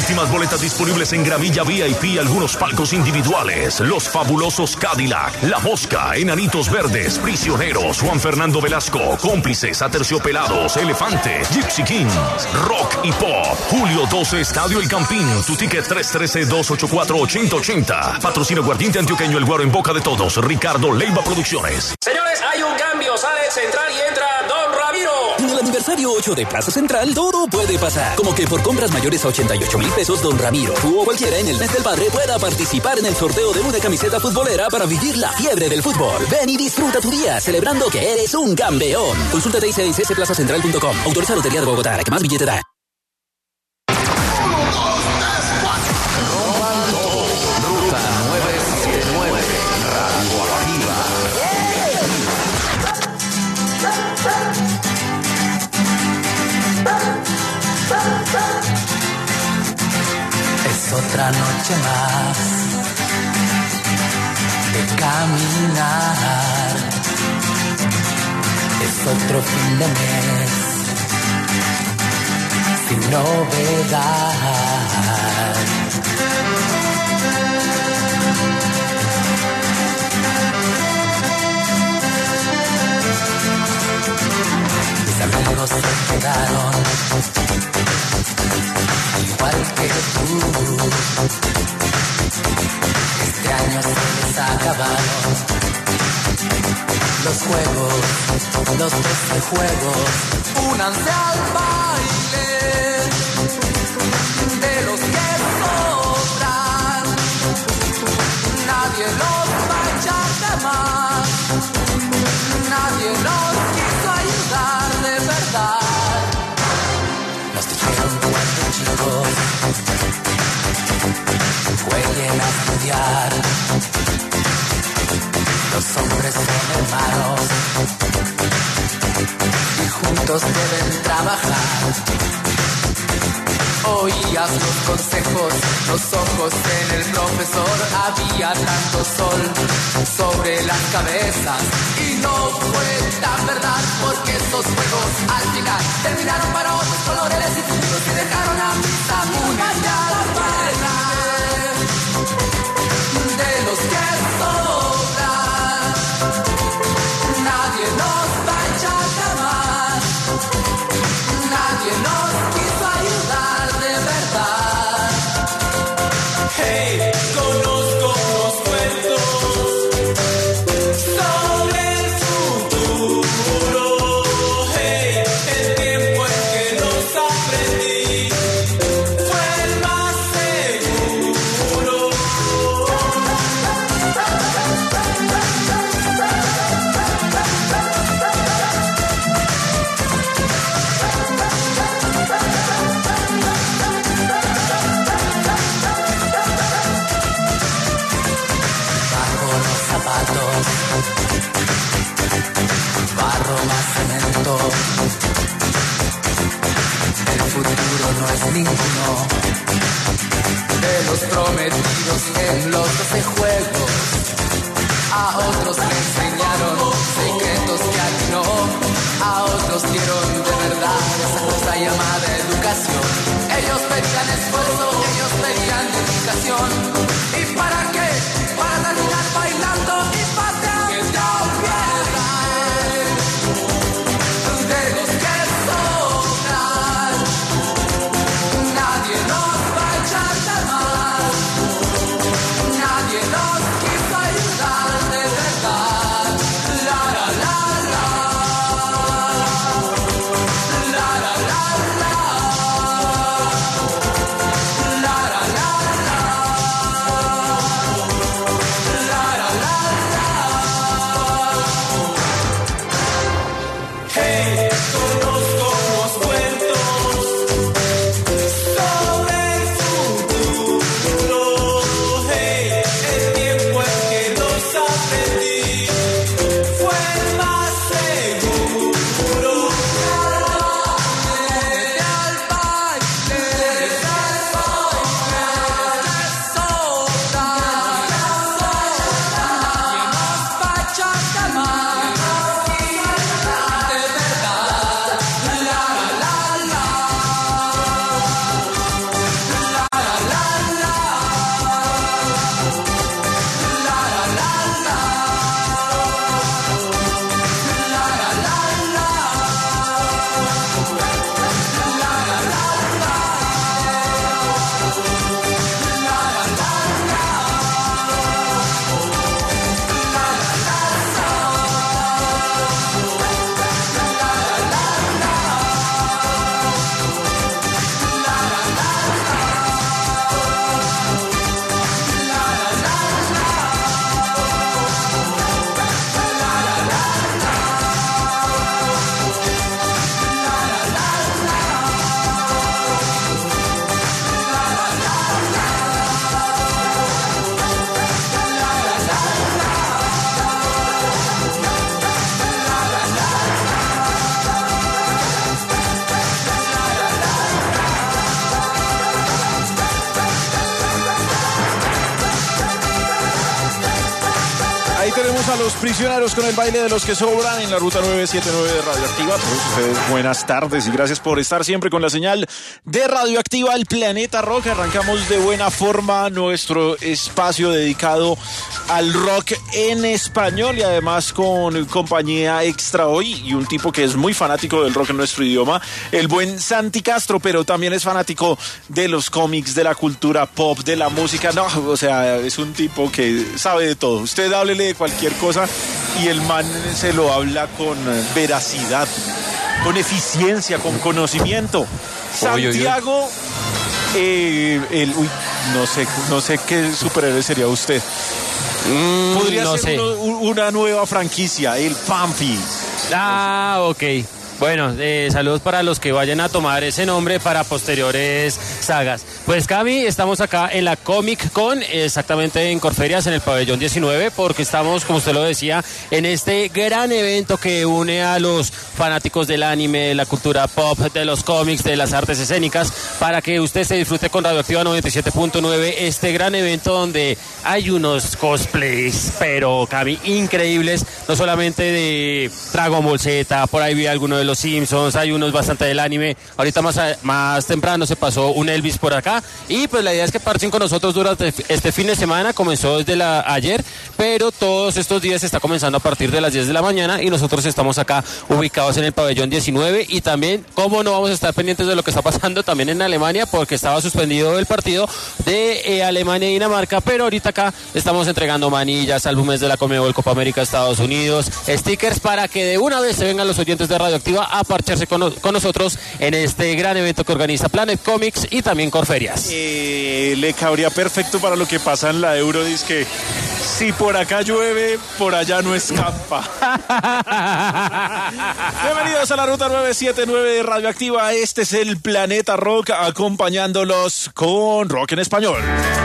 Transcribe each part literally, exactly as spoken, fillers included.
Últimas boletas disponibles en gramilla V I P, algunos palcos individuales. Los Fabulosos Cadillac, La Mosca, Enanitos Verdes, Prisioneros, Juan Fernando Velasco, Cómplices, Aterciopelados, Elefante, Gypsy Kings, Rock y Pop. Julio doce, Estadio El Campín. Tu ticket tres uno tres, dos ocho cuatro, ocho cero ocho cero. Patrocino Aguardiente Antioqueño, El Guaro en boca de todos. Ricardo Leiva Producciones. Señores, hay un cambio. Sale Central y entra Don Ramiro. En el aniversario ocho de Plaza Central, todo puede pasar. Como que por compras mayores a ochenta y ocho mil pesos, Don Ramiro, tú o cualquiera en el mes del padre pueda participar en el sorteo de una camiseta futbolera para vivir la fiebre del fútbol. Ven y disfruta tu día celebrando que eres un campeón. Consulta T I C S plaza central punto com. Autoriza Lotería de Bogotá, la que más billete da. Otra noche más de caminar, es otro fin de mes sin novedad. Mis amigos se quedaron igual que tú. Este año se les acabaron los juegos, los doce juegos. Únanse al baile de los que sobran. Nadie los va a echar de más. Nadie los quiso ayudar de verdad. Nos dijeron cuando chicos jueguen a estudiar. Los hombres son hermanos y juntos deben trabajar. Oías los consejos, los ojos en el profesor. Había tanto sol sobre las cabezas y no fue tan verdad, porque esos juegos al final terminaron para otros colores y futuros y dejaron a mis amigas ya la pena de los que sobran. Nadie nos va a echar de más. Nadie nos quiso ayudar de verdad. Hey, conozco unos cuentos sobre el futuro. Hey, el tiempo en que los aprendí fue el más seguro. Bajo los zapatos, barro más cemento. El futuro no es ninguno de los prometidos en los doce juegos. A otros le enseñaron secretos que aquí no. A otros dieron de verdad esa cosa llamada educación. Ellos pedían esfuerzo, ellos pedían dedicación. ¿Y para qué? Para terminar bailando y pateando piedras de los que sobran. Nadie nos va a echar de más. Nadie nos quiso ayudar de verdad. La la la la. La la la la. La la la la. Bienvenidos a Los Prisioneros con el baile de los que sobran en la ruta nueve siete nueve de Radioactiva. A todos ustedes, buenas tardes y gracias por estar siempre con la señal de Radioactiva, el Planeta Rock. Arrancamos de buena forma nuestro espacio dedicado al rock en español y además con compañía extra hoy y un tipo que es muy fanático del rock en nuestro idioma, el buen Santi Castro, pero también es fanático de los cómics, de la cultura pop, de la música. No, o sea, es un tipo que sabe de todo. Usted háblele de cualquier cosa y el man se lo habla con veracidad, con eficiencia, con conocimiento. Santiago, eh, el, uy, no sé, no sé qué superhéroe sería usted. Mm, Podría no ser sé. uno, una nueva franquicia, el Pampi. Ah, ok. Bueno, eh, saludos para los que vayan a tomar ese nombre para posteriores sagas. Pues Cami, estamos acá en la Comic Con, exactamente en Corferias, en el pabellón diecinueve, porque estamos, como usted lo decía, en este gran evento que une a los fanáticos del anime, de la cultura pop, de los cómics, de las artes escénicas, para que usted se disfrute con Radioactiva noventa y siete punto nueve, este gran evento donde hay unos cosplays, pero Cami, increíbles, no solamente de Dragon Ball Z, por ahí vi alguno de los Simpsons, hay unos bastante del anime. Ahorita más, a, más temprano se pasó un Elvis por acá y pues la idea es que parten con nosotros durante este fin de semana. Comenzó desde la, ayer, pero todos estos días está comenzando a partir de las diez de la mañana y nosotros estamos acá ubicados en el pabellón diecinueve y también, como no vamos a estar pendientes de lo que está pasando también en Alemania, porque estaba suspendido el partido de eh, Alemania y Dinamarca, pero ahorita acá estamos entregando manillas, álbumes de la Conmebol Copa América Estados Unidos, stickers para que de una vez se vengan los oyentes de Radioactiva a parcharse con, con nosotros en este gran evento que organiza Planet Comics y también Corferias. Eh, le cabría perfecto para lo que pasa en la Euro, dice que si por acá llueve, por allá no escapa. Bienvenidos a la ruta nueve siete nueve de Radioactiva. Este es el Planeta Rock, acompañándolos con rock en español.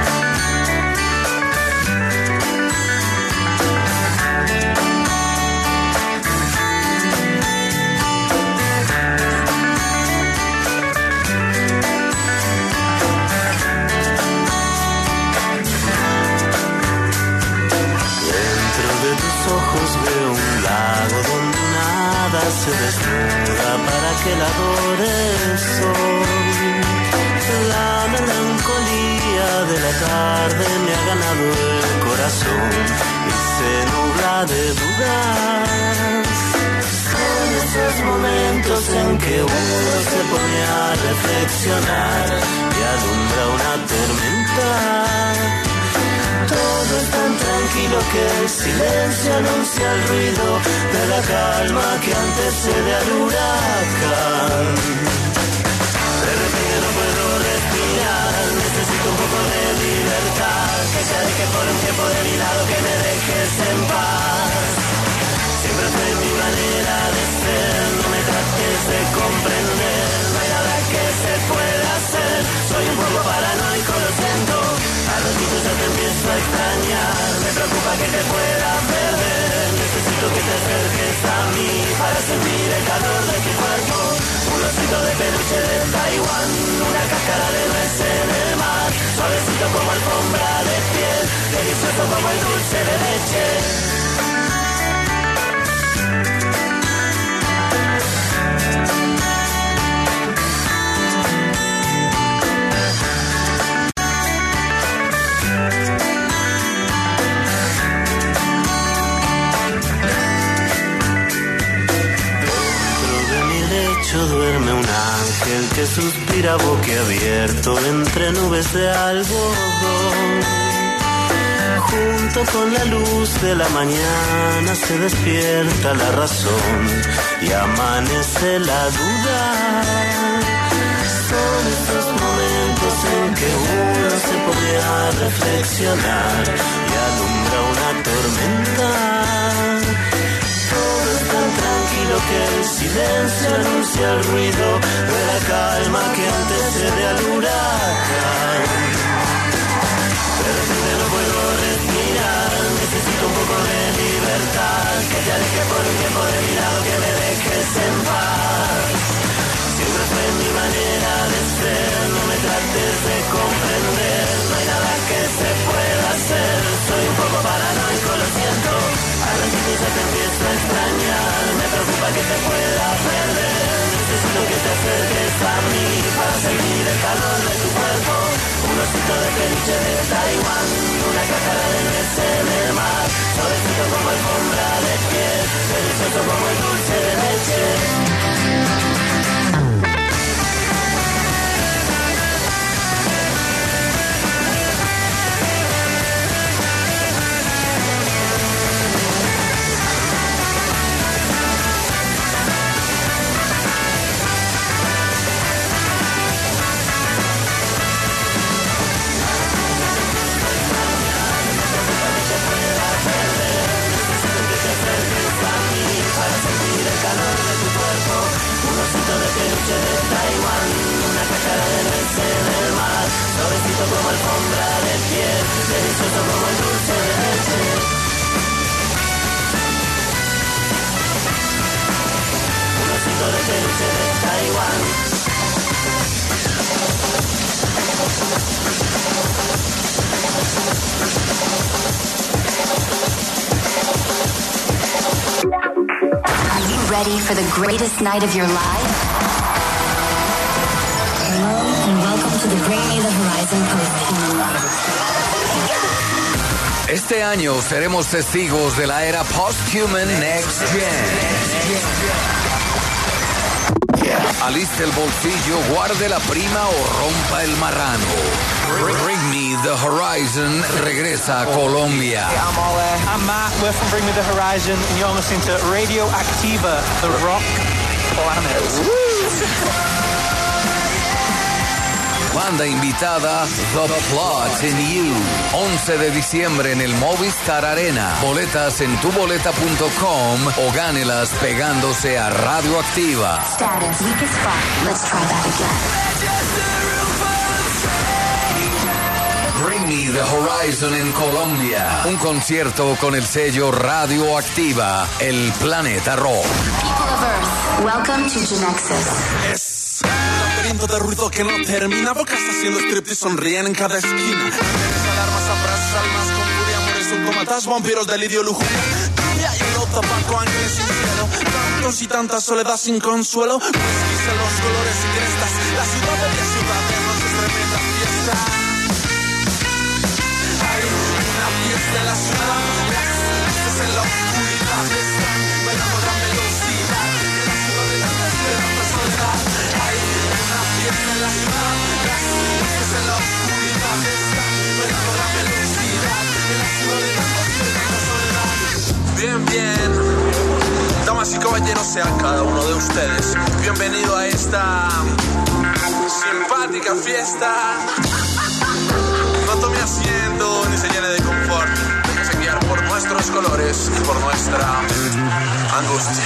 Se desnuda para que la adore el sol. La melancolía de la tarde me ha ganado el corazón y se nubla de dudas. Son esos momentos en que uno se pone a reflexionar y alumbra una tormenta. Todo es tan tranquilo que el silencio anuncia el ruido de la calma que antecede al huracán. De repente no puedo respirar, necesito un poco de libertad, que se aleje por un tiempo de mi lado, que me dejes en paz. Siempre fue mi manera de ser, no me trates de comprender, no hay nada que se pueda hacer, soy un poco paranoico, lo siento. A los gritos ya te empiezo a extrañar, me preocupa que te pueda perder. Necesito que te acerques a mí para sentir el calor de tu cuerpo. Un osito de peluche de Taiwán, una cáscara de nuez en el mar, suavecito como alfombra de piel, delicioso como el dulce de leche. Duerme un ángel que suspira boquiabierto entre nubes de algodón. Junto con la luz de la mañana se despierta la razón y amanece la duda. Son estos momentos en que uno se pone a reflexionar y alumbra una tormenta. Todo es tan tranquilo que el silencio anuncia el ruido de la calma que antecede al huracán. De repente no puedo respirar, necesito un poco de libertad, que te aleje por un tiempo de mi lado, que me dejes en paz. Siempre fue mi manera de ser, no me trates de comprender, no hay nada que se pueda hacer, soy un poco paranoico, lo siento. A peluche de Taiwán, una cáscara de nuez en el mar, suavecito como alfombra de piel, delicioso como el dulce de leche. Como alfombra de piel, delicioso como el dulce de leche. Un osito de peluche de Taiwán. Are you ready for the greatest night of your life? Hello and welcome to the Bring Me the Horizon Post-Human. Este año seremos testigos de la era Post-Human Next Gen. Aliste el bolsillo, guarde la prima o rompa el marrano. Bring Me the Horizon regresa a Colombia. I'm Ole. I'm Matt. We're from Bring Me the Horizon, and you're listening to Radio Activa, the rock planet. Banda invitada, The Plot in You. once de diciembre en el Movistar Arena. Boletas en tu boleta punto com o gánelas pegándose a Radioactiva. Status, weakest spot. Let's try that again. Bring Me the Horizon en Colombia. Un concierto con el sello Radioactiva, el planeta rock. People of Earth, welcome to Genexus. Es de ruido que no termina, bocas haciendo strip y sonríen en cada esquina. Alarmas, abrazos, almas con furia, amores, autómatas, vampiros, delirio, lujuria. Lluvia, hielo, tabaco, ángeles sin cielo. Tantos y tantas soledad sin consuelo. Whisky, celos, colores y crestas. La ciudad de la ciudad de noches, tremenda fiesta. Hay una fiesta en la ciudad. Las luces en la oscuridad están bailando la velocidad. En la ciudad de la esperanza, soledad. Hay una fiesta en la ciudad, las luces en la oscuridad están bailando la velocidad. En la ciudad de la esperanza, soledad. Bien, bien. Damas y caballeros, sean cada uno de ustedes bienvenido a esta simpática fiesta. No tome asiento ni se llene de confort. Déjese guiar por nuestros colores y por nuestra angustia.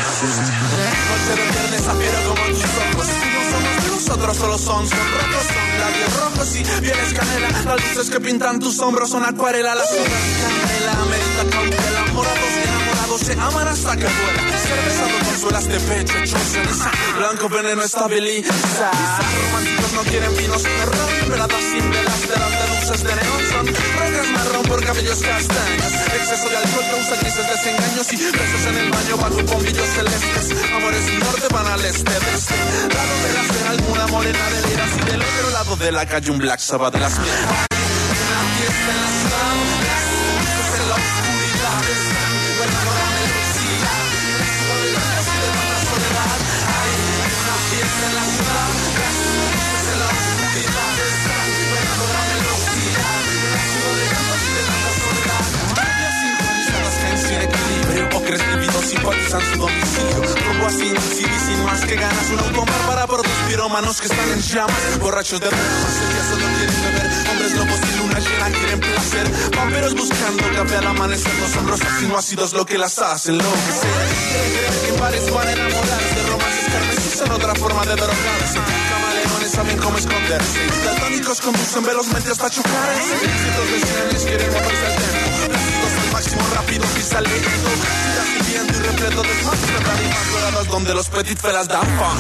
Noche de viernes afiero como tus ojos. No somos de nosotros, solo son sonrojos, son labios rojos y pieles canela. Las luces que pintan tus hombros son acuarela. Las hojas canela, medita cautela. Morados y enamorados se aman hasta que vuela. Cervezado con suelas de pecho, hecho ceniza. Blanco veneno estabiliza. Quizás románticos no quieren vinos de ron, veladas sin velas, velas de luces de neón. Son rocas marrón por cabellos castaños. Exceso de alcohol causa grises desengaños y besos en el baño bajo bombillos celestes. Amores del norte van al este, de este lado de la acera alguna morena de liras y del otro lado de la calle un Black Sabbath de las mil. Una fiesta en la ciudad, las luces en la oscuridad están bailando la velocidad. En la ciudad de la y de tanta soledad. Hay una fiesta en la ciudad, las luces en la oscuridad están bailando la velocidad. En la ciudad de la y de tanta soledad. Las sincronizadas caen sin equilibrio, ocres lívidos simpatizan su domicilio. Rumbo así, sin sin más que ganas, un automar para por dos pirómanos que están en llamas, borrachos de ramas, el día solo quieren beber, hombres lobos y luna llena quieren placer, vampiros buscando café al amanecer, no son rosas sino ácidos lo que las hacen, lo que sea. Quieren creer que en bares van a enamorarse, romances carnes usan otra forma de drogarse, camaleones saben cómo esconderse, daltónicos conducen velozmente hasta chocarse, cientos de sirenes quieren moverse al templo, plásticos al máximo rápidos y saliendo, ciudad viviendo y repleto de más tarimas doradas donde los petit felas dan fun.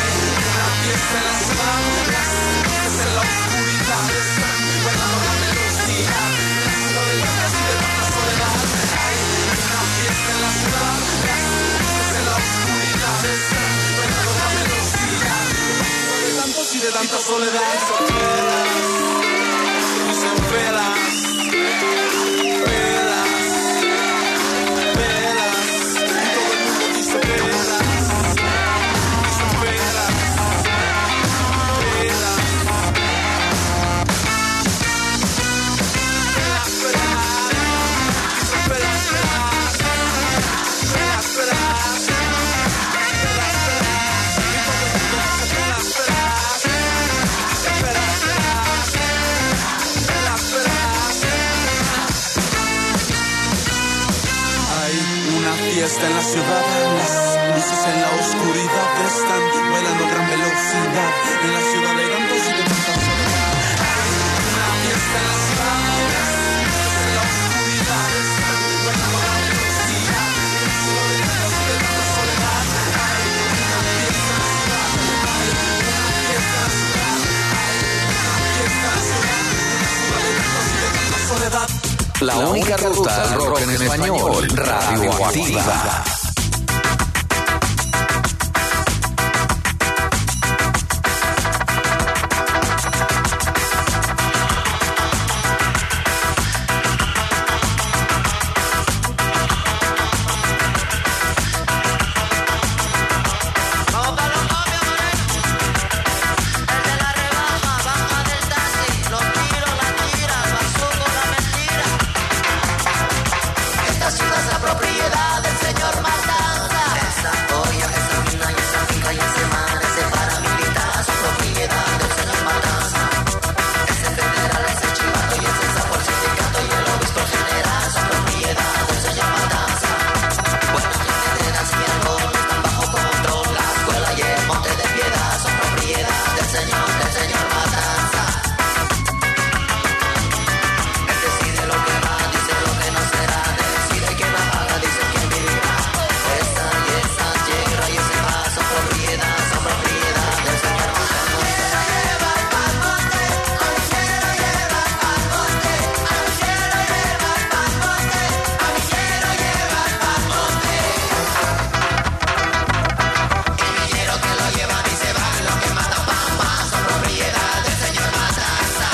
Una fiesta en la ciudad, las luces en la oscuridad están bailando la velocidad. En la ciudad de las y de tanta soledad. Hay una fiesta en la ciudad, las luces en la oscuridad están bailando la velocidad. En la ciudad de tantos y de tanta soledad. Dicen felas. fiesta en la ciudad, las luces en la oscuridad están bailando a gran velocidad en la ciudad de tantos y de tantas soledad. Una fiesta en la ciudad, las luces en la oscuridad están bailando a gran velocidad en la ciudad de tantos y de tanta soledad. Una fiesta en la ciudad, una fiesta en la ciudad, una fiesta en la ciudad en la ciudad de tantos y de tanta soledad. La, La única ruta al rock en español, Radioactiva. Propiedad del señor Matanza. Esa olla, esa mina y esa finca y ese mar, ese paramilitar, son propiedad del señor Matanza. Ese federal, ese chivato y ese sapo, el sindicato y el obispo general, son propiedad del señor Matanza. Buenas carreteras y el gol están bajo control. La escuela y el monte de piedad son propiedad del señor, del señor Matanza. Él decide lo que va, dice lo que no será, decide quién la paga, dice quién vivirá. Esa y esa tierra y ese mar son propiedad, son propiedad del señor Matanza. Lleva pa'l monte, a mi quiero lleva pa'l monte, a mi quiero lleva pa'l monte, a mi quiero lleva pa'l monte. El villero que lo llevan y se van, los que matan pam pam son propiedad del señor Matanza.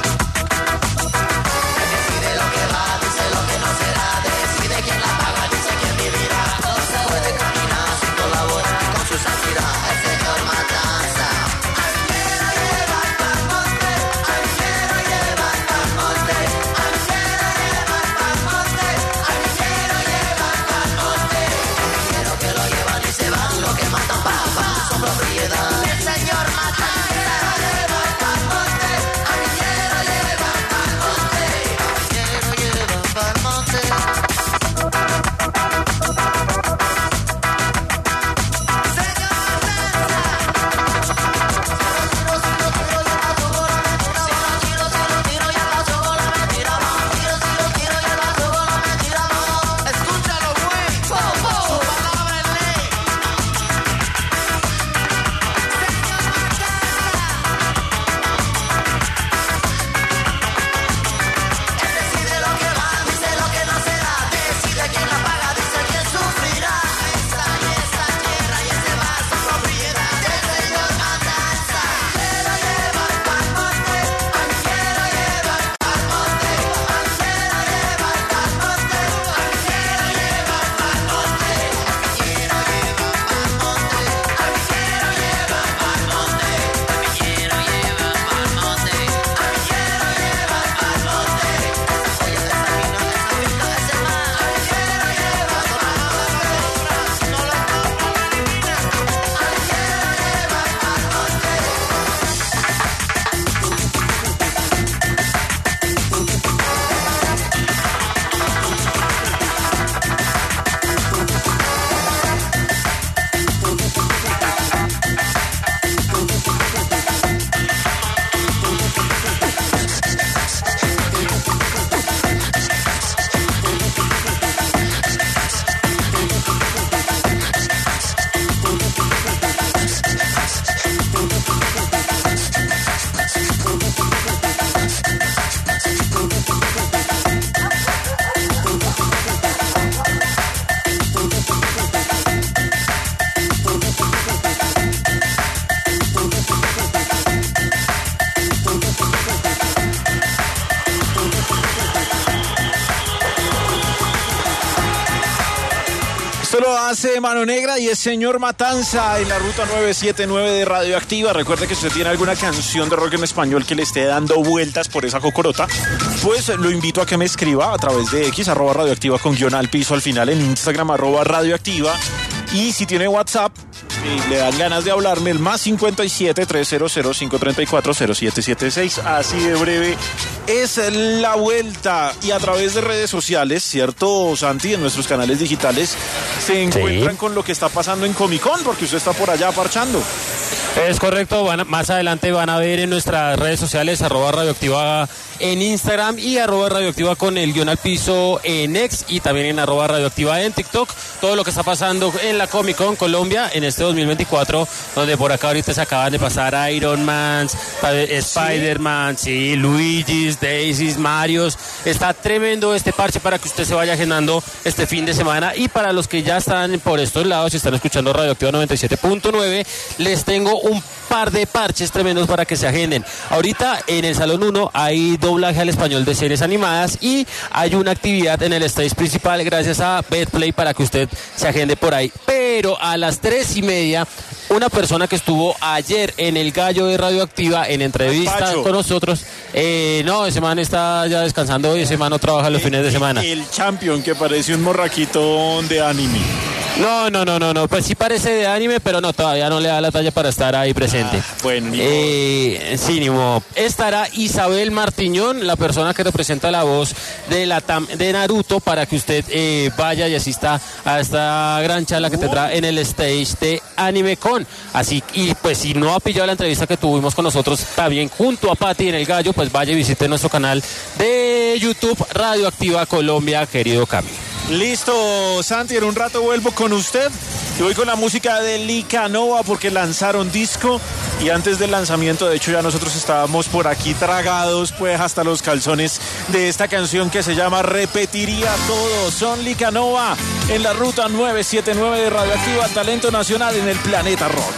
Decide lo que va, dice lo que no será, decide quién la paga, dice quién vivirá. No se puede caminar sin colaborar con su santidad, el señor Matanza. A mi quiero llevar pa'l monte, a mi quiero llevar pa'l monte, a mi quiero llevar pa'l monte, a mi quiero llevar pa'l monte. El villero que lo llevan y se van, los que matan papá son propiedad del señor Matanza. Llevar pa'l monte, a mi quiero llevar pa'l monte, a mi quiero llevar pa'l monte. Escúchalo, güey. Su palabra es ley. Señor Matanza. Él decide lo que va, dice lo que no será, decide quién la paga, dice quién sufrirá. Esa y esa tierra y ese mar son propiedad del señor Matanza. Quiero llevar pa'l monte, a mi quiero llevar pa'l monte, a mi quiero llevar pa'l monte, a mi quiero llevar pa'l monte, quiero llevar pa'l monte, a mi quiero llevar pa'l monte, a mi quiero llevar pa'l monte, a mi quiero llevar pa'l monte. Esa joya, esa mina, esa finca, ese mar, a mi quiero llevar pa'l monte. No lo compro, no elimina, a mi quiero llevar pa'l monte. Esto lo hace Mano Negra y es Señor Matanza en la ruta nueve siete nueve de Radioactiva. Recuerde que si usted tiene alguna canción de rock en español que le esté dando vueltas por esa cocorota, pues lo invito a que me escriba a través de X, arroba Radioactiva con guión al piso al final, en Instagram, arroba Radioactiva. Y si tiene WhatsApp, y le dan ganas de hablarme, el más cincuenta y siete, trescientos, cinco treinta y cuatro, cero siete siete seis. Así de breve es la vuelta. Y a través de redes sociales, ¿cierto, Santi? En nuestros canales digitales se encuentran sí. con lo que está pasando en Comic Con, porque usted está por allá parchando. Es correcto, van a, más adelante van a ver en nuestras redes sociales, arroba radioactiva en Instagram y arroba radioactiva con el guión al piso en X y también en arroba radioactiva en TikTok, todo lo que está pasando en la Comic Con Colombia en este dos mil veinticuatro, donde por acá ahorita se acaban de pasar Iron Man, Spider-Man, sí, Luigi's, Daisy's, Marios. Está tremendo este parche para que usted se vaya agendando este fin de semana, y para los que ya están por estos lados y están escuchando Radioactiva noventa y siete punto nueve, les tengo un par de parches tremendos para que se agenden. Ahorita en el Salón uno hay doblaje al español de series animadas y hay una actividad en el stage principal gracias a Betplay para que usted se agende por ahí. Pero a las tres y media, una persona que estuvo ayer en el Gallo de Radioactiva en entrevista Pacho. con nosotros, eh, no, ese man está ya descansando y ese man no trabaja los el, fines de semana. El Champion, que parece un morraquito de anime. No, no, no, no, no, pues sí parece de anime, pero no, todavía no le da la talla para estar ahí presente. Ah, bueno, ni eh, sí, ni modo. Estará Isabel Martiñón, la persona que representa la voz de la Tam de Naruto, para que usted eh, vaya y asista a esta gran charla que tendrá en el stage de Anime Con. Así, y pues si no ha pillado la entrevista que tuvimos con nosotros también junto a Pati en el Gallo, pues vaya y visite nuestro canal de YouTube Radioactiva Colombia, querido Cami. Listo, Santi, en un rato vuelvo con usted y voy con la música de Licanova porque lanzaron disco, y antes del lanzamiento, de hecho, ya nosotros estábamos por aquí tragados, pues hasta los calzones, de esta canción que se llama Repetiría Todo. Son Licanova en la ruta nueve siete nueve de Radioactiva, talento nacional en el planeta rock.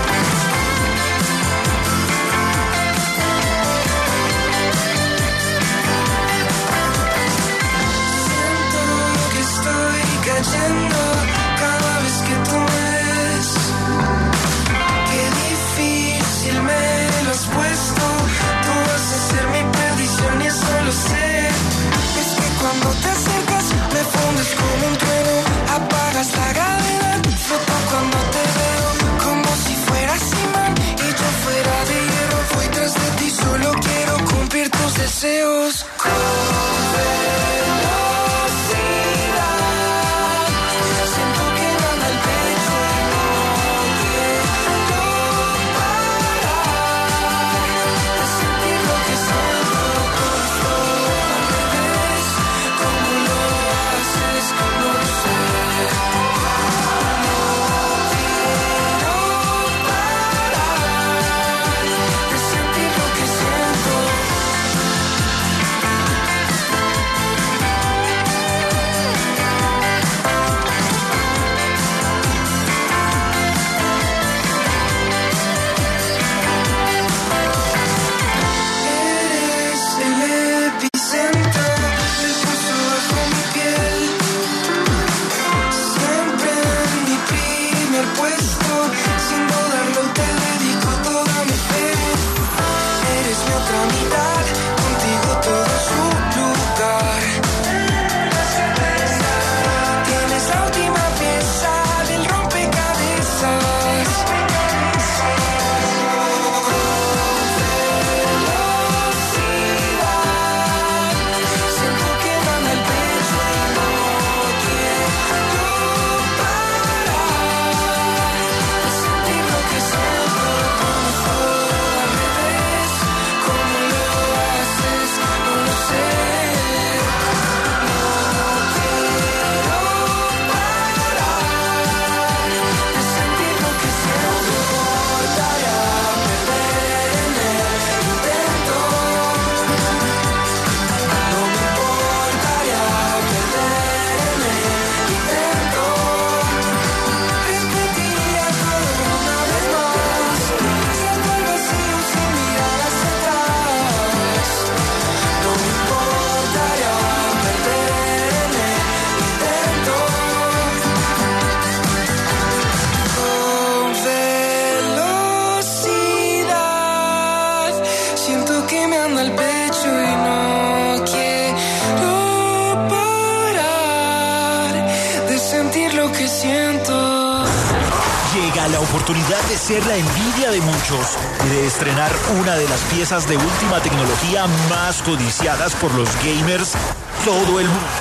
Cada vez que tú me ves, qué difícil me lo has puesto. Tú vas a ser mi perdición y eso lo sé. Es que cuando te acercas me fundes como un trueno, apagas la gravedad. Floto cuando te veo como si fueras imán y yo fuera de hierro. Voy tras de ti, solo quiero cumplir tus deseos. Nvidia la oportunidad de ser la envidia de muchos y de estrenar una de las piezas de última tecnología más codiciadas por los gamers todo el mundo.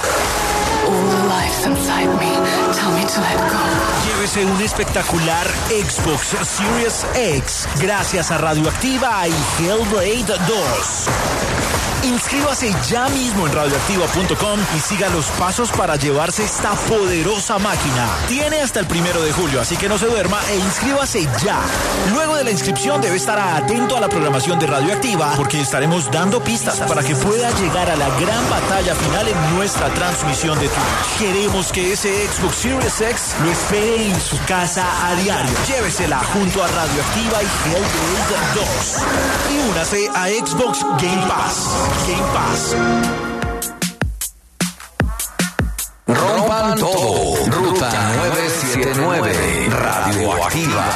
Llévese un espectacular Xbox Series X gracias a Radioactiva y Hellblade dos. Inscríbase ya mismo en radioactiva punto com y siga los pasos para llevarse esta poderosa máquina. Tiene hasta el primero de julio, así que no se duerma e inscríbase ya. Luego de la inscripción debe estar atento a la programación de Radioactiva porque estaremos dando pistas para que pueda llegar a la gran batalla final en nuestra transmisión de Twitch. Queremos que ese Xbox Series X lo espere en su casa a diario. Llévesela junto a Radioactiva y Hellblade dos. Y únase a Xbox Game Pass. Game Pass. Rompan todo. Ruta nueve siete nueve. Radioactiva.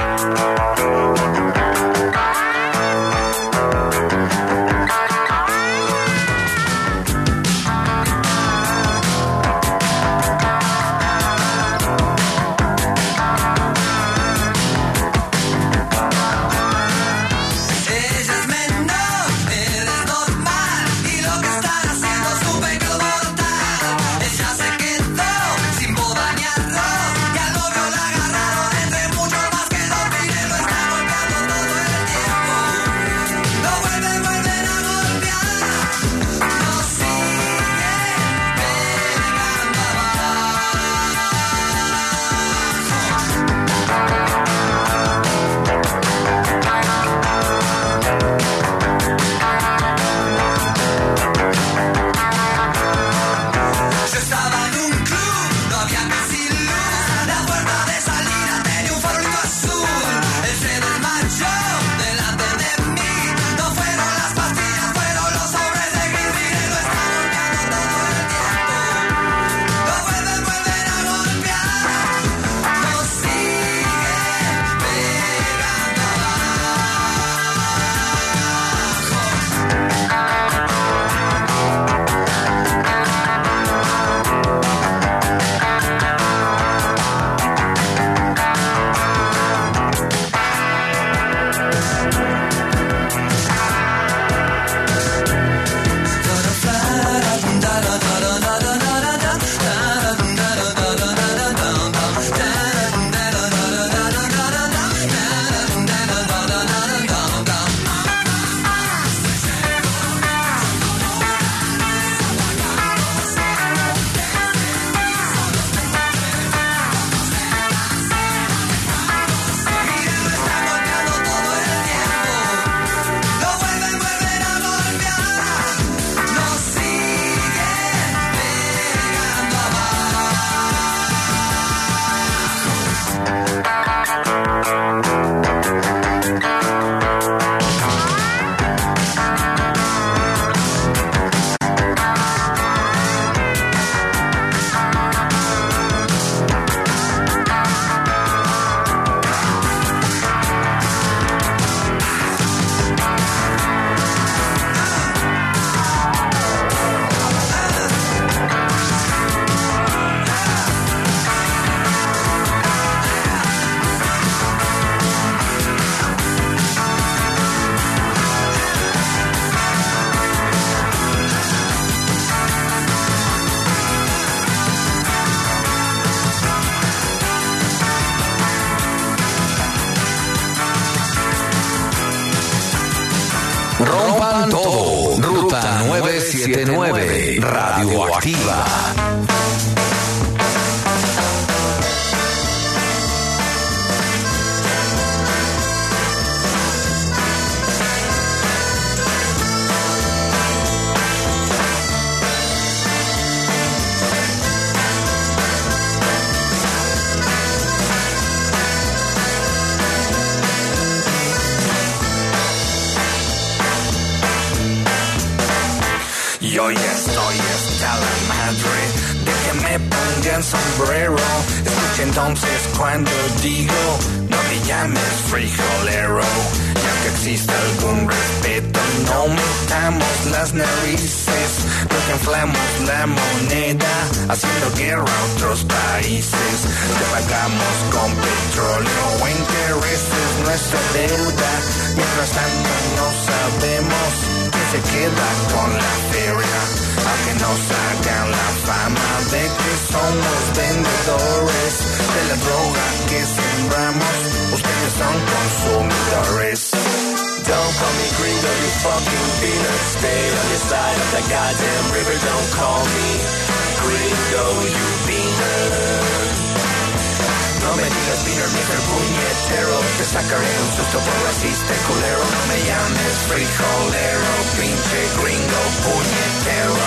Rompan todo. Ruta nueve siete nueve. Radioactiva. Yo ya estoy hasta la madre de que me pongan sombrero. Escucha entonces cuando digo, no me llames frijolero. Ya que exista algún respeto. No metamos las narices, no que inflamos la moneda, haciendo guerra a otros países. Te pagamos con petróleo o intereses nuestra deuda. Mientras tanto no sabemos quién se queda con la feria, aunque nos hagan la fama de que somos vendedores de la droga que sembramos. Ustedes son consumidores. Don't call me gringo, you fucking peanut. Stay on your side of the goddamn river. Don't call me gringo, you peanut. No me digas peanut, mister puñetero. Te sacaré un susto por racista y culero. No me llames frijolero, pinche gringo puñetero.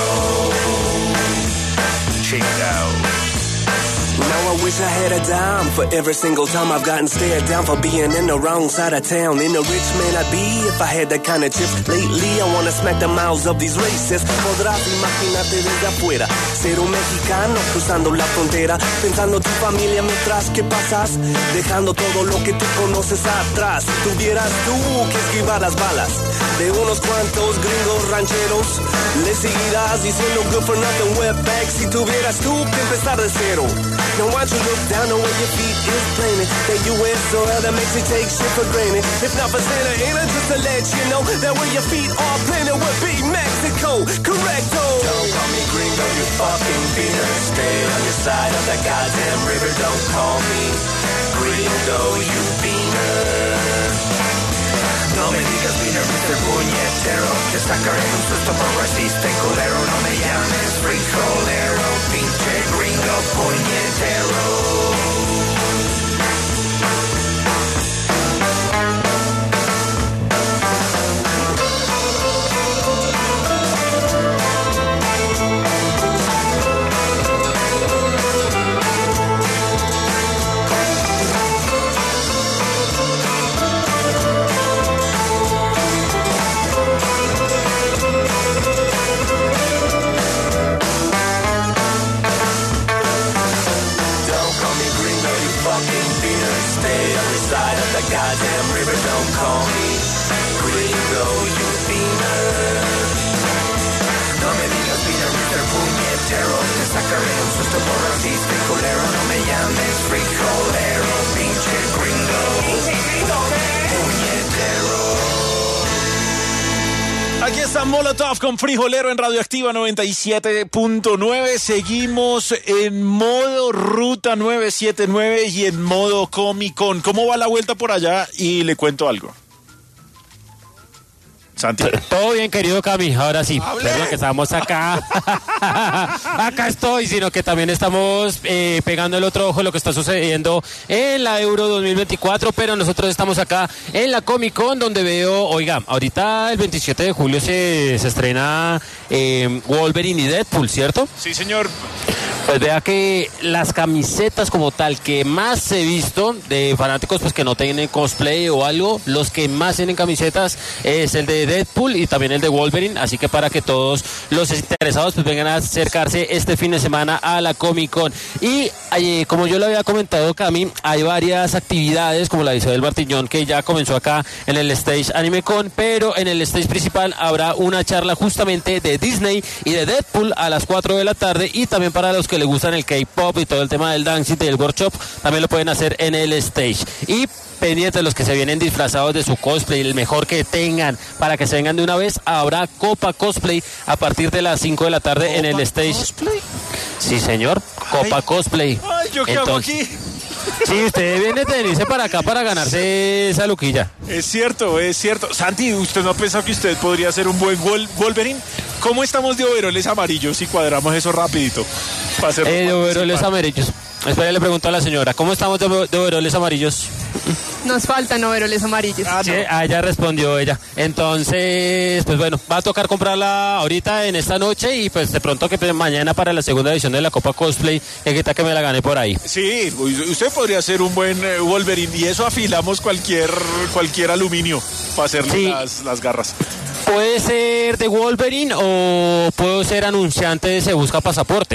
Chico. Now I wish I had a dime for every single time I've gotten stared down for being in the wrong side of town. In a rich man I'd be if I had that kind of chips. Lately I wanna smack the mouths of these racists. Podrás imaginarte desde afuera ser un mexicano cruzando la frontera, pensando tu familia mientras que pasas, dejando todo lo que tú conoces atrás. Si tuvieras tú que esquivar las balas de unos cuantos gringos rancheros, le seguirás diciendo good for nothing wetback. Si tuvieras tú que empezar de cero, now why don't you look down on where your feet is planted? That U S soil that makes you take shit for granted. If not for Santa Ana, just to let you know that where your feet are planted would be Mexico. Correcto. Don't call me gringo, you fucking peanut. Stay on your side of that goddamn river. Don't call me gringo, you peanut. No me digas peanut, mister puñetero. Te sacaré un susto por racista y culero. No me llames frijolero, pinche gringo puñetero. Goddamn river, don't call me gringo, you peanut. No me digas peanut, mister puñetero. Te sacaré un susto por racista y culero. No me llames frijolero, pinche gringo puñetero. Aquí está Molotov con Frijolero en Radioactiva noventa y siete punto nueve. Seguimos en modo Ruta novecientos setenta y nueve y en modo Comic Con. ¿Cómo va la vuelta por allá? Y le cuento algo. Santi. Todo bien, querido Cami, ahora sí. Perdón que estamos acá. Acá estoy, sino que también estamos eh, pegando el otro ojo a lo que está sucediendo en la Euro dos mil veinticuatro, pero nosotros estamos acá en la Comic Con, donde veo, oiga, ahorita el veintisiete de julio se, se estrena eh, Wolverine y Deadpool, ¿cierto? Sí, señor. Pues vea que las camisetas como tal que más he visto de fanáticos pues que no tienen cosplay o algo, los que más tienen camisetas es el de Deadpool y también el de Wolverine, así que para que todos los interesados pues vengan a acercarse este fin de semana a la Comic Con. Y eh, como yo lo había comentado, Cami, hay varias actividades como la de Isabel Martiñón que ya comenzó acá en el Stage Anime Con, pero en el stage principal habrá una charla justamente de Disney y de Deadpool a las cuatro de la tarde, y también para los que le gustan el K-pop y todo el tema del dancing y del workshop, también lo pueden hacer en el stage. Y pendientes los que se vienen disfrazados de su cosplay, el mejor que tengan, para que se vengan de una vez, habrá Copa Cosplay a partir de las cinco de la tarde en el stage. ¿Cosplay? Sí, señor, Copa Ay. Cosplay. Ay, ¿yo qué hago aquí? Sí, usted viene de venirse para acá para ganarse esa luquilla. Es cierto, es cierto. Santi, ¿usted no ha pensado que usted podría ser un buen Wol- Wolverine? ¿Cómo estamos de overoles amarillos si cuadramos eso rapidito? Para hacerlo eh, de overoles amarillos. Espera, le pregunto a la señora, ¿cómo estamos de, de overoles amarillos? Nos faltan overoles amarillos. Ah, no. Sí, ah, ya respondió ella. Entonces, pues bueno, va a tocar comprarla ahorita en esta noche y pues de pronto que mañana para la segunda edición de la Copa Cosplay, que tal que me la gane por ahí. Sí, usted podría ser un buen Wolverine y eso afilamos cualquier cualquier aluminio para hacerle sí. las, las garras. Puede ser de Wolverine o puedo ser anunciante de Se Busca Pasaporte.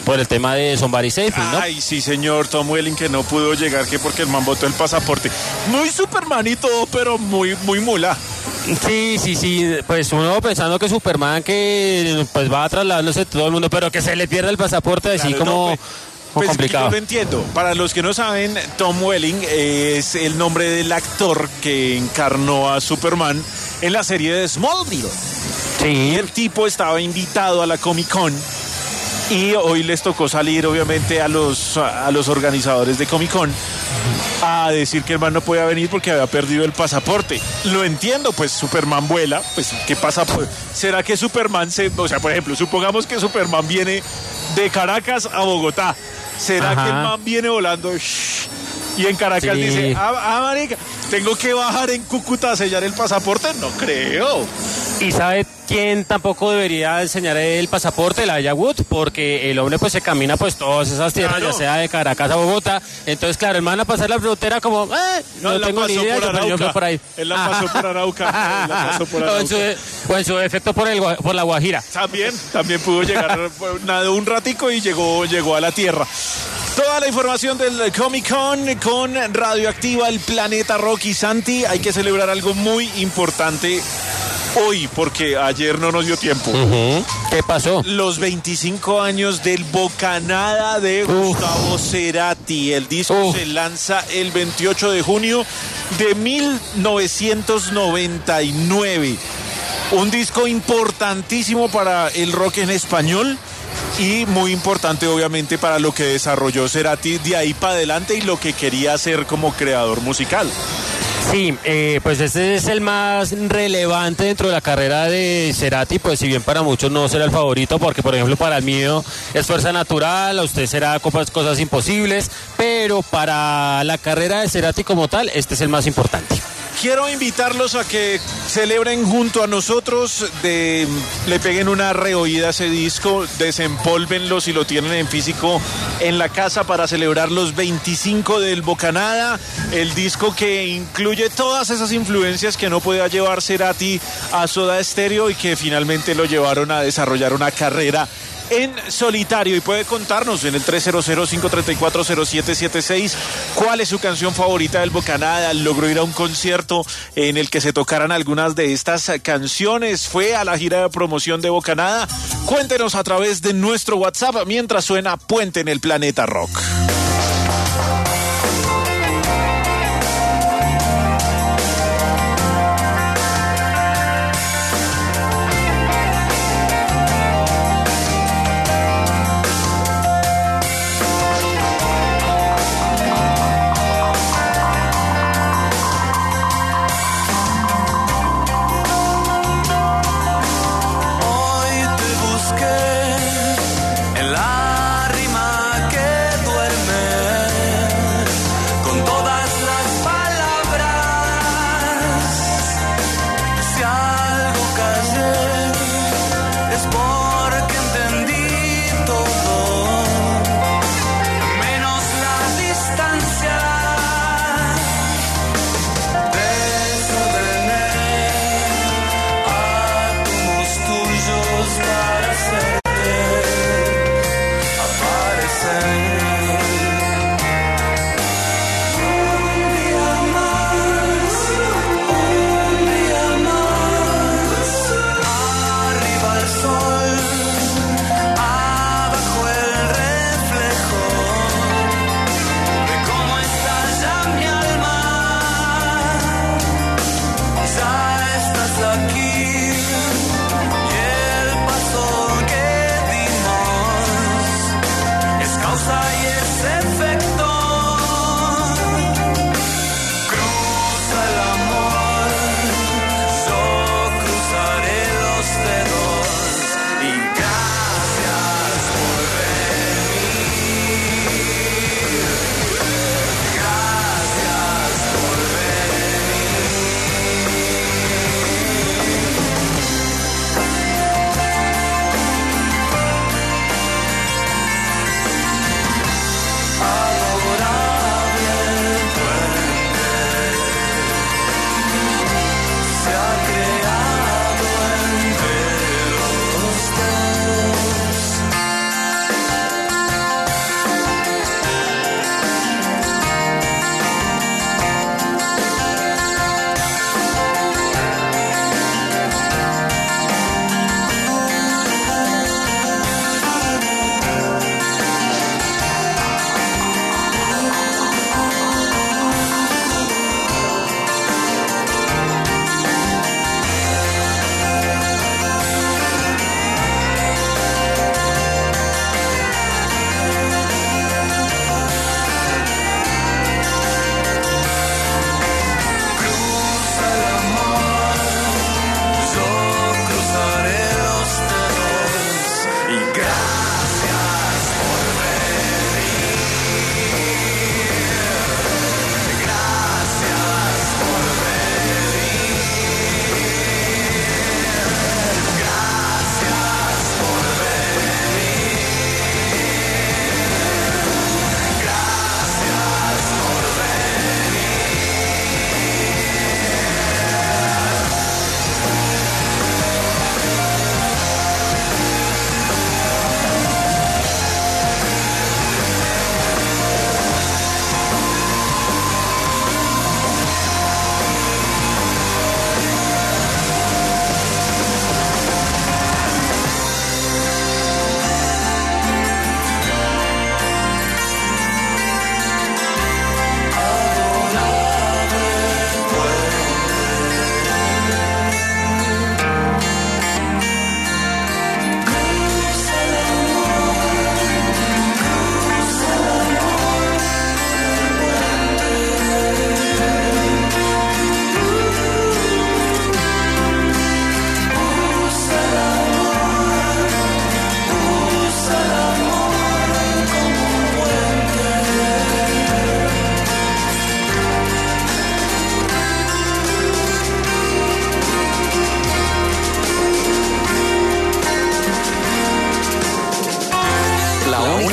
por el tema de Somebody Save Me, ¿no? Ay, sí, señor, Tom Welling, que no pudo llegar, que porque el man botó el pasaporte. Muy Superman y todo, pero muy, muy mula. Sí, sí, sí, pues uno pensando que Superman que pues va trasladándose todo el mundo, pero que se le pierda el pasaporte así Claro, como... no, pues, Pues complicado. yo lo entiendo. Para los que no saben, Tom Welling es el nombre del actor que encarnó a Superman en la serie de Smallville. Sí. Y el tipo estaba invitado a la Comic Con y hoy les tocó salir, obviamente, a los, a los organizadores de Comic Con a decir que el man no podía venir porque había perdido el pasaporte. Lo entiendo, pues Superman vuela, pues ¿qué pasa? ¿Será que Superman se... O sea, por ejemplo, supongamos que Superman viene de Caracas a Bogotá. ¿Será Ajá. que el man viene volando shh, y en Caracas Sí. dice, ah, ah, marica, tengo que bajar en Cúcuta a sellar el pasaporte? No creo. ¿Y sabe quién tampoco debería enseñar el pasaporte? La Wood, porque el hombre pues se camina pues todas esas tierras, Claro. ya sea de Caracas a Bogotá. Entonces, claro, el man a pasar la frontera como, eh, no, No, él la tengo ni pasó idea, por yo, pero yo Arauca. fui por ahí. Él la pasó por Arauca. Él la pasó por O en su, Arauca. o en su defecto por, el, Gua- por la Guajira. También, también pudo llegar, nadó un ratico y llegó, llegó a la Tierra. Toda la información del Comic Con con Radioactiva, el Planeta Rock y Santi. Hay que celebrar algo muy importante hoy, porque ayer no nos dio tiempo. Uh-huh. ¿Qué pasó? Los veinticinco años del Bocanada de Gustavo Cerati. El disco Uf. se lanza el veintiocho de junio de mil novecientos noventa y nueve. Un disco importantísimo para el rock en español y muy importante obviamente para lo que desarrolló Cerati de ahí para adelante y lo que quería hacer como creador musical. Sí, eh, pues este es el más relevante dentro de la carrera de Cerati, pues si bien para muchos no será el favorito, porque por ejemplo para el mío es Fuerza Natural, a usted será Copas Cosas Imposibles, pero para la carrera de Cerati como tal, este es el más importante. Quiero invitarlos a que celebren junto a nosotros, de, le peguen una reoída a ese disco, desempólvenlo si lo tienen en físico en la casa para celebrar los veinticinco del Bocanada, el disco que incluye todas esas influencias que no podía llevar Cerati a Soda Stereo y que finalmente lo llevaron a desarrollar una carrera en solitario. Y puede contarnos en el tres cero cero, cinco tres cuatro, cero siete siete seis cuál es su canción favorita del Bocanada. Logró ir a un concierto en el que se tocaran algunas de estas canciones, fue a la gira de promoción de Bocanada. Cuéntenos a través de nuestro WhatsApp mientras suena Puente en el Planeta Rock. Hoy te busqué en la rima que duerme con todas las palabras. Si algo callé es porque entendí todo, menos la distancia. Desordené átomos tuyos para ser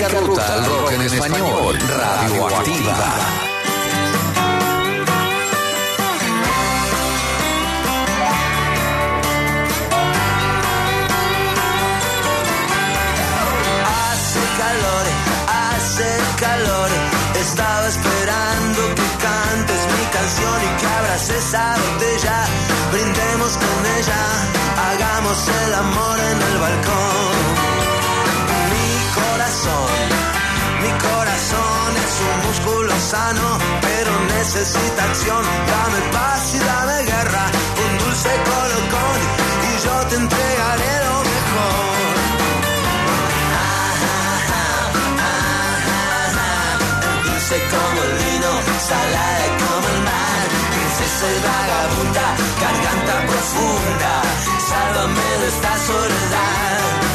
ruta al rock en español, Radioactiva. Calor, estaba esperando que cantes mi canción y que abras esa botella, brindemos con ella, hagamos el amor en el balcón. Mi corazón, mi corazón es un músculo sano, pero necesita acción, dame paz y dame guerra, un dulce colocón y yo te entregaré lo mejor. Como el vino, salada como el mar, princesa y vagabunda, garganta profunda, sálvame de esta soledad.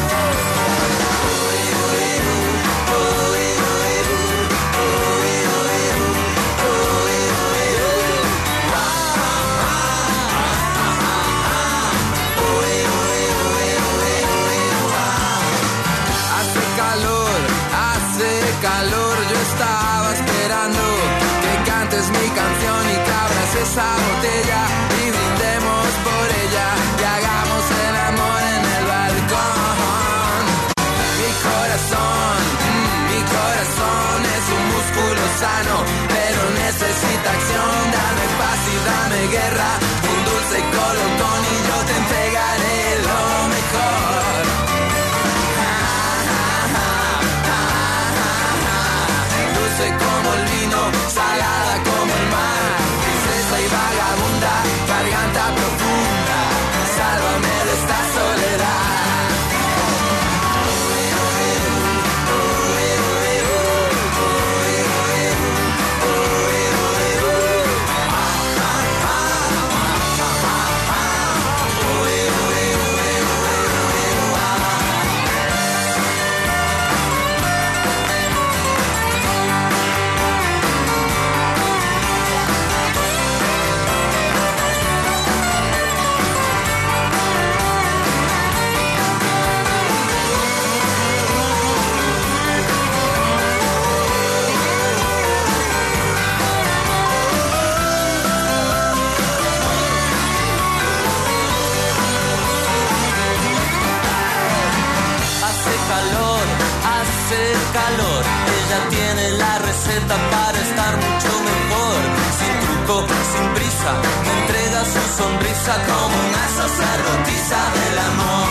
Hace calor, hace calor, yo estaba esperando que cantes mi canción y que abras esa botella y brindemos por ella y hagamos el amor en el balcón. Mi corazón, mm, mi corazón es un músculo sano, pero necesita acción, dame paz y dame guerra, un dulce colocón y yo te entregaré lo mejor. Como el vino, salada como el mar, princesa y vagabunda, garganta profunda, sálvame de esta soledad. Calor, ella tiene la receta para estar mucho mejor, sin truco, sin prisa, me entrega su sonrisa como una sacerdotisa del amor.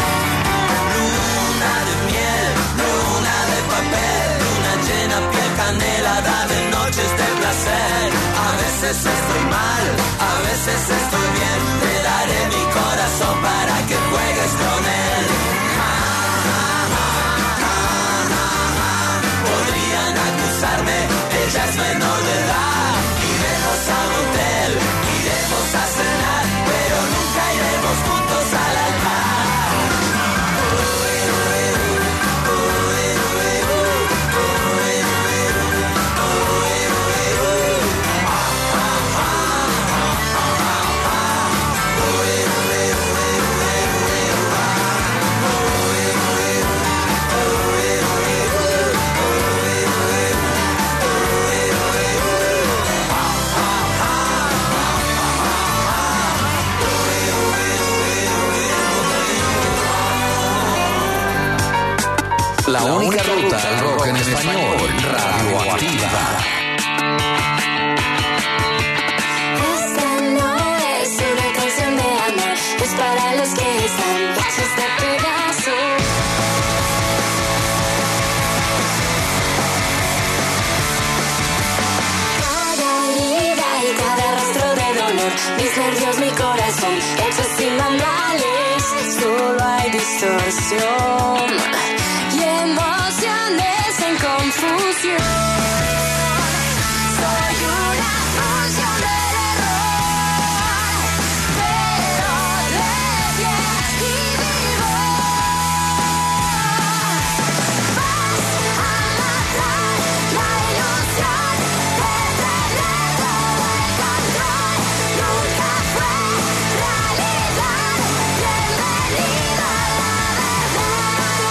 Luna de miel, luna de papel, luna llena, piel canela, dame noches de placer. A veces estoy mal, a veces estoy bien, te daré mi corazón para que juegues con él. Ella es menor de edad, iremos a un hotel, iremos a cenar, pero nunca iremos juntos al altar. La única ruta al rock en español, Radioactiva. Esta no es una canción de amor, es para los que están hechos de pedazos. Cada herida y cada rastro de dolor, mis nervios, mi corazón, hechos sin manuales, solo hay distorsión. Emociones en confusión. Soy una función del error, pero de pie y vivo. Vas a matar la ilusión de tener todo el control. Nunca fue realidad. Bienvenido a la verdad.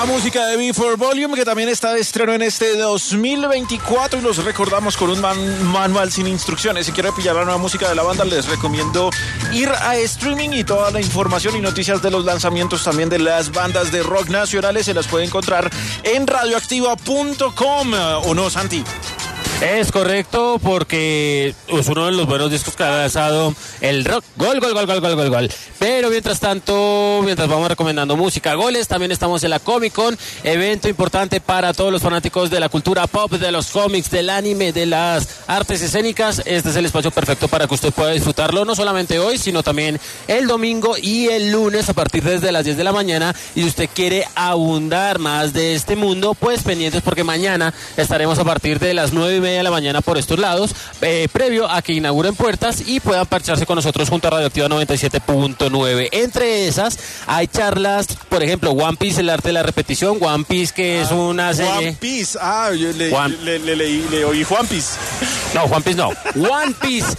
La música de B cuatro Volume, que también está de estreno en este dos mil veinticuatro, y los recordamos con un man- manual sin instrucciones. Si quieren pillar la nueva música de la banda, les recomiendo ir a streaming, y toda la información y noticias de los lanzamientos también de las bandas de rock nacionales se las puede encontrar en radioactiva punto com, ¿o no, Santi? Es correcto, porque es uno de los buenos discos que ha lanzado el rock. Gol, gol, gol, gol, gol, gol, gol. Pero mientras tanto, mientras vamos recomendando música, goles, también estamos en la Comic Con, evento importante para todos los fanáticos de la cultura pop, de los cómics, del anime, de las artes escénicas. Este es el espacio perfecto para que usted pueda disfrutarlo, no solamente hoy, sino también el domingo y el lunes a partir desde las diez de la mañana. Y si usted quiere abundar más de este mundo, pues pendientes, porque mañana estaremos a partir de las nueve y media de la mañana por estos lados, eh, previo a que inauguren puertas y puedan parcharse con nosotros junto a Radioactiva noventa y siete punto nueve. Entre esas hay charlas, por ejemplo, One Piece, el arte de la repetición. One Piece, que ah, es una serie... One Piece, ah, yo le, One... le, le, le, le, le oí One Piece. No, One Piece no. One Piece,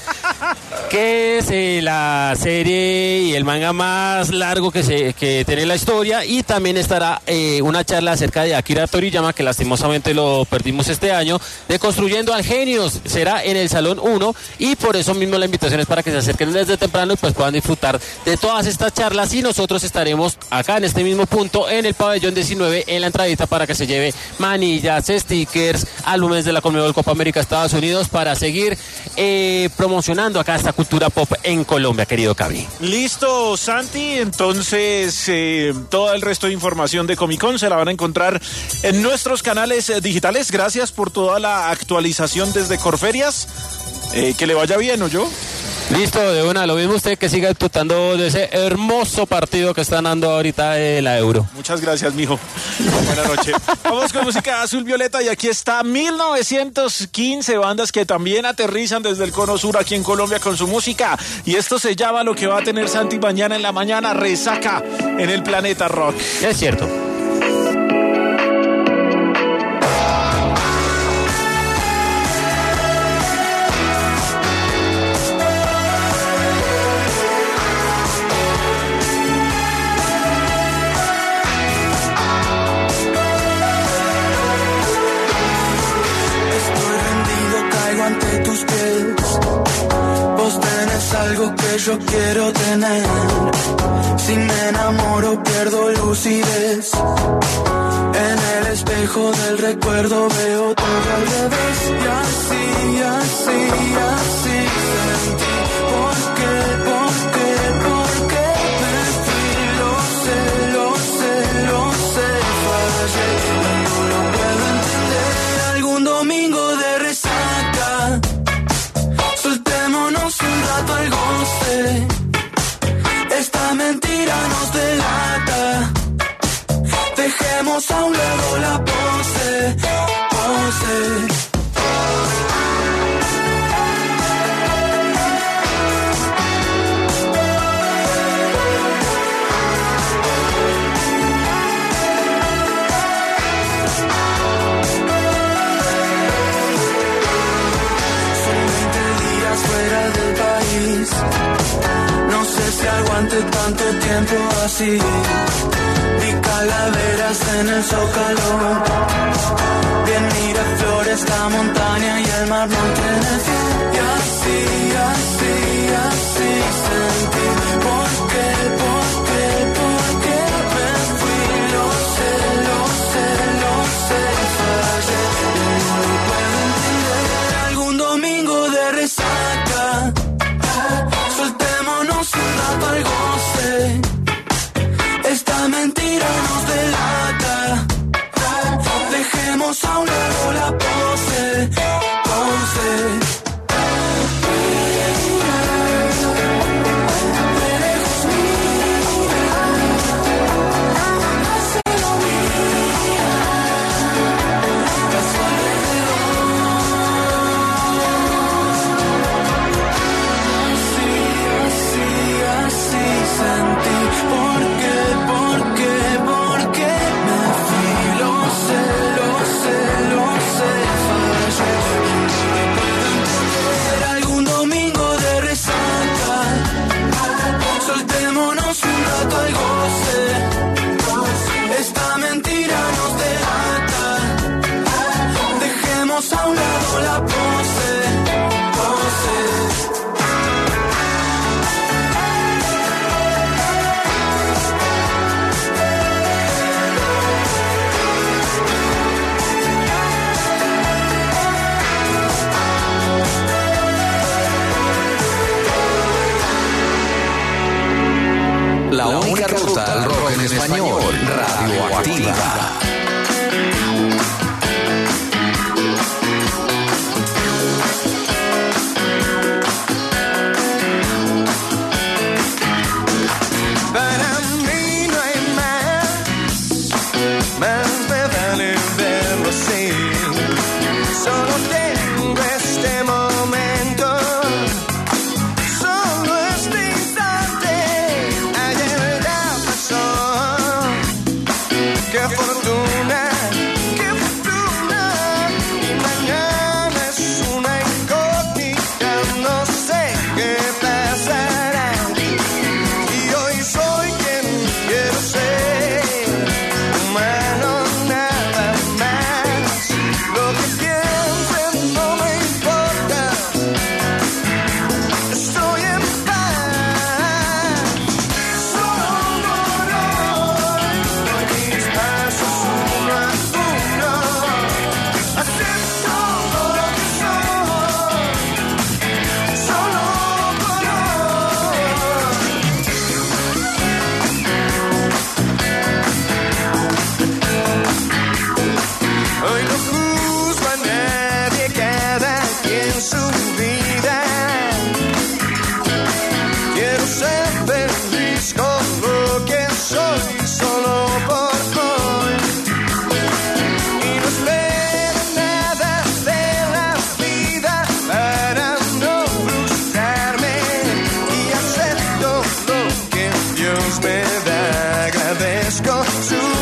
que es eh, la serie y el manga más largo que, se, que tiene la historia. Y también estará eh, una charla acerca de Akira Toriyama, que lastimosamente lo perdimos este año, de Construyendo al Genios. Será en el Salón uno, y por eso mismo la invitación es para que se acerquen desde temprano y pues puedan disfrutar de todas estas charlas. Y nosotros estaremos acá en este mismo punto en el pabellón diecinueve, en la entradita, para que se lleve manillas, stickers, álbumes de la Conmebol Copa América Estados Unidos, para seguir eh, promocionando acá esta cultura pop en Colombia, querido Cavi. Listo, Santi. Entonces eh, todo el resto de información de Comic Con se la van a encontrar en nuestros canales eh, digitales. Gracias por toda la actualización desde Corferias. Eh, que le vaya bien, ¿o yo? Listo, de una, lo mismo usted, que siga disfrutando de ese hermoso partido que están dando ahorita de la Euro. Muchas gracias, mijo. Buenas noches. Vamos con música azul violeta, y aquí está mil novecientos quince, bandas que también aterrizan desde el cono sur aquí en Colombia con su música, y esto se llama lo que va a tener Santi mañana en la mañana, Resaca, en el Planeta Rock. Es cierto. Ante tus pies, vos tenés algo que yo quiero tener. Si me enamoro pierdo lucidez. En el espejo del recuerdo veo todo al revés. Y así, así, así sentí. ¿Por qué, por qué, por qué me fui? Lo sé, lo sé, lo sé. Fallé, no lo puedo entender. Algún domingo de resaca, soltémonos un rato al goce. Esta mentira nos delata. Dejemos a un lado la pose, pose. Fuera del país, no sé si aguante tanto tiempo así. Vi calaveras en el Zócalo, bien mira flores la montaña y el mar no tiene fin. Y así, así, así sentí. ¿Por qué, por qué, por qué me fui? Lo sé, lo sé, lo sé. Fallé, no lo puedo entender. Algún domingo de resaca, soltémonos un rato al goce. Esta mentira nos delata. Dejemos a un lado la pose, pose. Fallé, única ruta al rock en español, Radioactiva. Para mí no hay más, más me vale verlo así. Solo tengo este momento, solo este instante. Ayer ya pasó, qué fortuna, qué fortuna. Y mañana es una incógnita, no sé qué pasará. Y hoy soy quien quiero ser, humano nada más. Lo que piensen no me importa, estoy en paz. Solo hoy doy mis pasos uno a uno, acepto lo que soy, solo por hoy. Hoy no juzgo a nadie, cada quien su vida. Quiero ser feliz con lo que soy, solo por hoy. Y no espero nada de la vida para no frustrarme. Y acepto lo que Dios me da, agradezco su